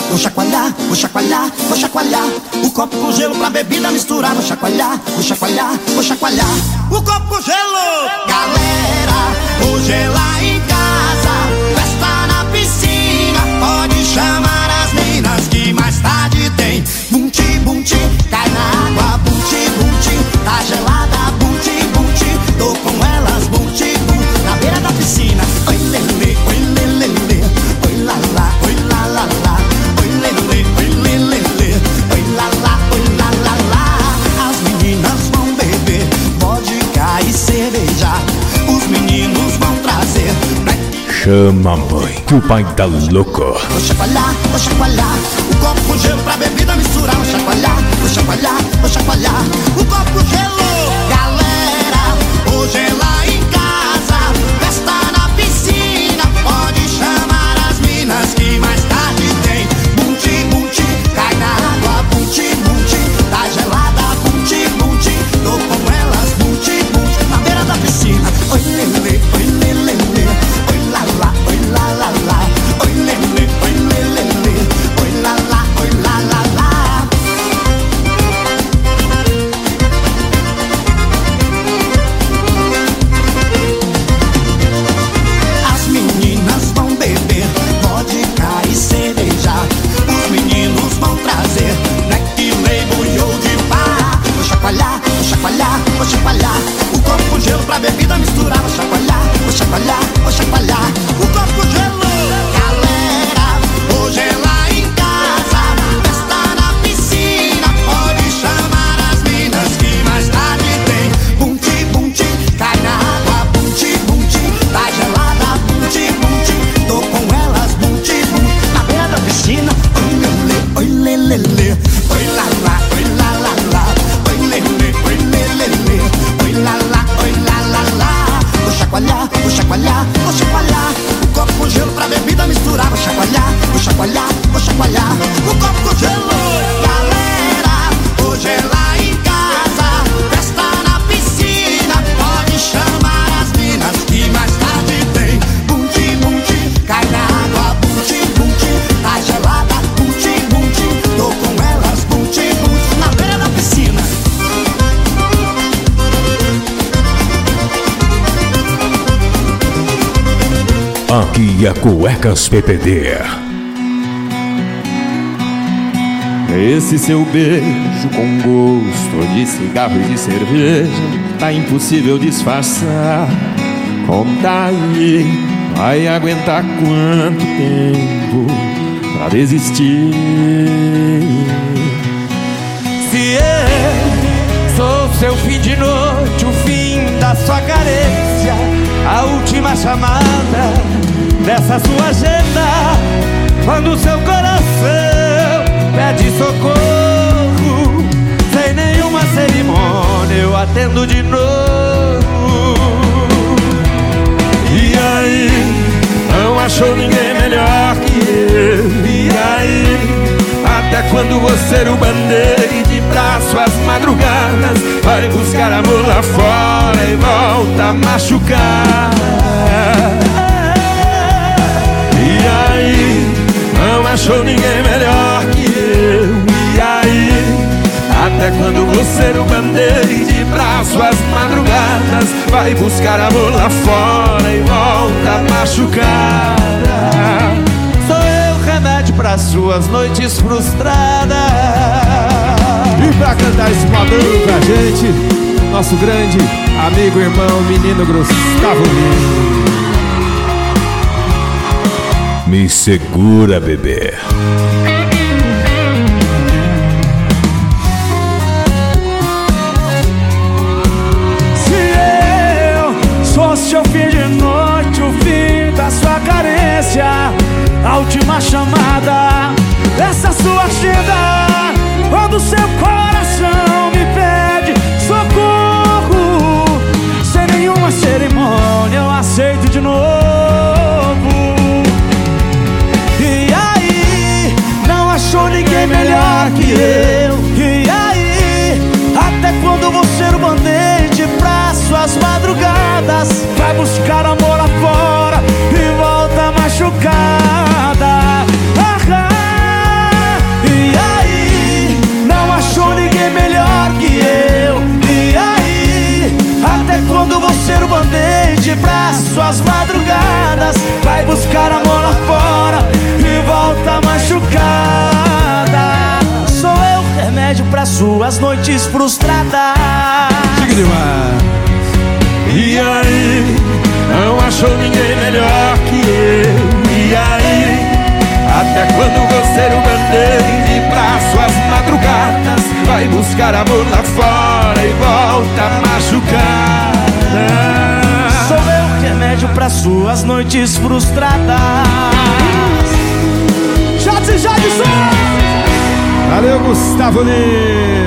vou chacoalhar, vou chacoalhar, vou chacoalhar. O copo com gelo pra bebida misturar. Vou chacoalhar, vou chacoalhar, vou chacoalhar. O copo com gelo. Galera, hoje é lá em casa, festa na piscina. Pode chamar as minas que mais tarde tem. Bunti, bunti, cai na água. Bunti, bunti, tá gelada. Bunti, bunti, tô com elas. Bunti, bunti, na beira da piscina. Oi, lelê, oi, lelê. Oi, lá, lá, oi, lá, lá, lá. Oi, lelê, oi, lelê. Oi, lá, lá, oi, lá, lá, lá. As meninas vão beber vodka e cerveja. Os meninos vão trazer. Chama a mãe, que o pai tá louco. Vou chacoalhar, vou chacoalhar. O copo com gelo pra bebida misturar. Vou chacoalhar, vou chacoalhar, vou chacoalhar. O copo com gelo. Galera, hoje é lá em casa, festa na piscina. Pode chamar as minas que mais tarde tem. Bunti, bunti, cai na água. Bunti, bunti, tá gelada. Bunti, bunti, tô com elas. Bunti, bunti, na beira da piscina. Oi, lelê, oi, lelê. Oi, lá, lá, oi, lá, lá, lá. Oi, lelê, oi, lelê. Oi, lá, lá, oi, lá, lá, lá. As meninas vão beber vodka e cerveja. Os meninos vão trazer Black Label e Old Bar. Vou chacoalhar, vou chacoalhar, vou chacoalhar. O copo com gelo pra bebida misturar. Vou chacoalhar, vou chacoalhar, vou chacoalhar. O copo com gelo. Galera, hoje é lá em casa, festa na piscina. Pode chamar as minas que mais tarde tem. Bunti, bunti, cai na água. Bunti, bunti, tá gelada. Bunti, bunti, tô com elas. Bunti, bunti, na beira da piscina. Oi, lelê, oi, lelê. Oi, lá, lá, oi, lá, lá, lá. Oi, lelê, oi, lelê. Oi, lá, lá, oi, lá, lá, lá. Vou chacoalhar, vou chacoalhar, vou chacoalhar. O copo com gelo pra bebida misturar. Vou chacoalhar, vou chacoalhar, vou chacoalhar. O copo com gelo. Galera, hoje é lá em casa, festa na piscina. Pode chamar as minas que mais tarde tem. Bunti, bunti, cai na água. Bunti, bunti, tá gelada. Bunti, bunti, tô com elas. Bunti, bunti, na beira da piscina. Aqui é Cuecas PPD. Esse seu beijo com gosto de cigarro e de cerveja tá impossível disfarçar. Conta aí, vai aguentar quanto tempo pra desistir? Se eu sou seu fim de noite, o fim da sua carência, a última chamada dessa sua agenda, quando seu coração pede socorro, sem nenhuma cerimônia eu atendo de novo. E aí, não achou ninguém melhor que eu? E aí, até quando você o bandeira e de braço às madrugadas vai buscar amor lá fora e volta a machucar? E aí, não achou ninguém melhor que eu? E aí, até quando você o bandeira e de braço às madrugadas vai buscar amor lá fora e volta a machucar? Sou eu remédio pras suas noites frustradas. E pra cantar esse modão pra gente, nosso grande amigo, irmão, menino Gustavo Lima. Me segura, bebê. Se eu fosse o fim de noite, o fim da sua carência, a última chamada dessa sua agenda, quando seu coração me pede socorro, sem nenhuma cerimônia eu aceito de novo. E aí, não achou ninguém melhor que eu? E aí, até quando você o band-aid pra suas madrugadas vai buscar amor lá fora e volta machucada? suas noites frustradas. Chique demais. E aí, não achou ninguém melhor que eu. E aí, até quando você o bandeira pra suas madrugadas, vai buscar amor lá fora e volta machucada. Sou eu o remédio pra suas noites frustradas. Shots e Jadson! Valeu, Gustavo Lima.